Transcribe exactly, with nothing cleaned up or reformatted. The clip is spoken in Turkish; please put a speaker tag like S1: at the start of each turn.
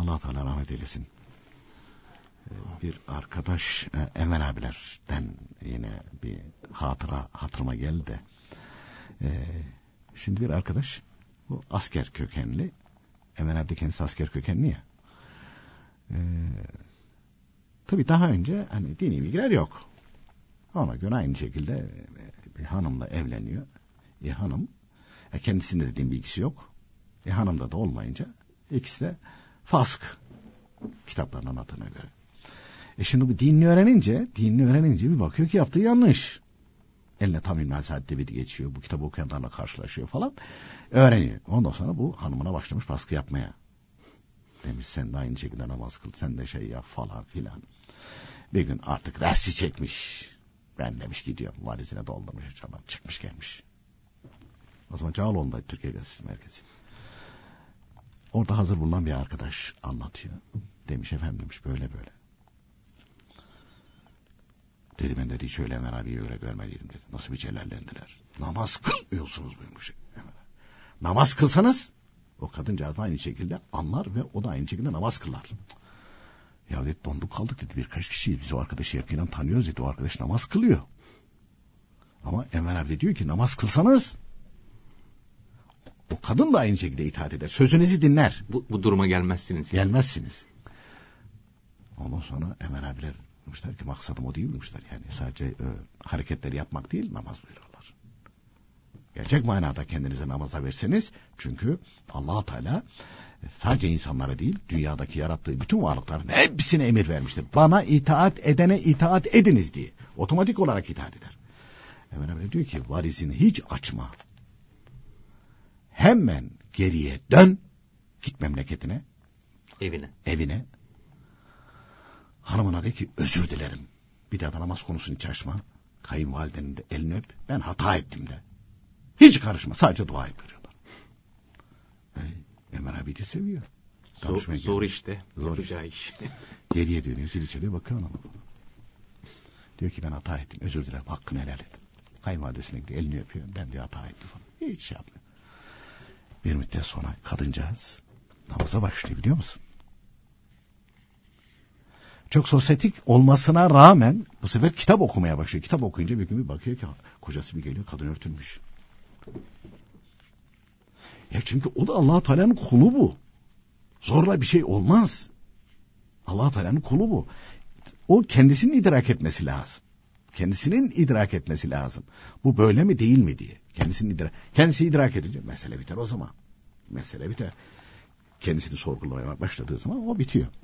S1: Allah Teala rahmet eylesin. Bir arkadaş Emel abilerden yine bir hatıra hatırıma geldi de. Şimdi bir arkadaş bu asker kökenli. Emel abi de kendisi asker kökenli ya. Tabii daha önce hani dini bilgiler yok. Ona göre aynı şekilde bir hanımla evleniyor. E hanım e kendisinde de din bilgisi yok. E hanımda da olmayınca ikisi de fasık kitapların anlattığına göre. E şimdi bu dinini öğrenince, dinini öğrenince bir bakıyor ki yaptığı yanlış. Eline tam İlmihal Saadet'te tebidi geçiyor. Bu kitabı okuyanlarla karşılaşıyor falan. Öğreniyor. Ondan sonra bu hanımına başlamış baskı yapmaya. Demiş sen de aynı şekilde namaz kıl. Sen de şey yap falan filan. Bir gün artık resti çekmiş. Ben demiş gidiyorum. Valizine doldurmuş. Çaban çıkmış gelmiş. O zaman Cağaloğlu'ndaydı Türkiye Gazetesi Merkezi. Orada hazır bulunan bir arkadaş anlatıyor. Demiş efendim demiş böyle böyle. Dedi ben dedi hiç öyle Emel abiyi öyle görmeliydim dedi. Nasıl bir celallendiler. Namaz kılmıyorsunuz buymuş. Namaz kılsanız o kadıncağız aynı şekilde anlar ve o da aynı şekilde namaz kılar. Ya dedi donduk kaldık dedi birkaç kişiyiz. Biz o arkadaşı yakından tanıyoruz dedi. O arkadaş namaz kılıyor. Ama Emel abi diyor ki namaz kılsanız o kadın da aynı şekilde itaat eder. Sözünüzü dinler.
S2: Bu, bu duruma gelmezsiniz.
S1: Gelmezsiniz. Ondan sonra Emel abiler demişler ki maksadım o değil demişler. Yani sadece e, hareketleri yapmak değil namaz buyuruyorlar. Gerçek manada kendinize namaza verseniz çünkü Allah Teala sadece insanlara değil dünyadaki yarattığı bütün varlıkların hepsine emir vermiştir. Bana itaat edene itaat ediniz diye. Otomatik olarak itaat eder. Emel abi diyor ki varizini hiç açma. Hemen geriye dön. Git memleketine.
S2: Evine.
S1: Evine. Hanımına de ki özür dilerim. Bir daha da namaz konusunu hiç açma. Kayınvalidenin de elini öp. Ben hata ettim de. Hiç karışma. Sadece dua et diyorlar. Hey, Emel abi de seviyor.
S2: Zor, zor işte.
S1: Zor işte. Iş. Geriye dönüyor. Zili çalıyor bakıyor ona. Diyor ki ben hata ettim. Özür dilerim. Hakkını helal et. Kayınvalidesine gidiyor. Elini öpüyor. Ben diyor hata ettim falan. Hiç şey yapmıyor. Bir müddet sonra kadıncağız namaza başlıyor biliyor musun? Çok sosyetik olmasına rağmen bu sefer kitap okumaya başlıyor. Kitap okuyunca bir gün bir bakıyor ki kocası bir geliyor kadın örtülmüş. Ya çünkü o da Allah-u Teala'nın kulu bu. Zorla bir şey olmaz. Allah-u Teala'nın kulu bu. O kendisinin idrak etmesi lazım. Kendisinin idrak etmesi lazım. Bu böyle mi değil mi diye. Kendisini idrak, kendisi idrak edince mesele biter o zaman. Mesele biter. Kendisini sorgulamaya başladığı zaman o bitiyor.